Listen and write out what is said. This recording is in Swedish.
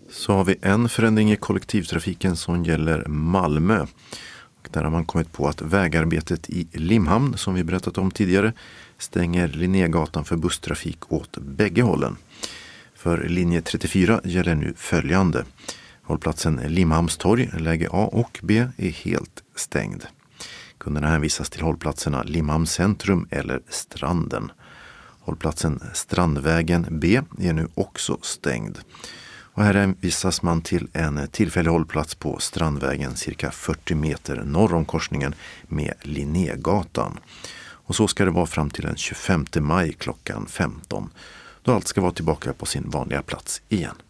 Så har vi en förändring i kollektivtrafiken som gäller Malmö. Där har man kommit på att vägarbetet i Limhamn, som vi berättat om tidigare, stänger Linnégatan för busstrafik åt bägge hållen. För linje 34 gäller nu följande. Hållplatsen Limhamnstorg, läge A och B, är helt stängd. Kunderna hänvisas till hållplatserna Limhamns centrum eller Stranden. Hållplatsen Strandvägen B är nu också stängd. Och här hänvisas man till en tillfällig hållplats på Strandvägen cirka 40 meter norr om korsningen med Linnégatan. Och så ska det vara fram till den 25 maj klockan 15. Då allt ska vara tillbaka på sin vanliga plats igen.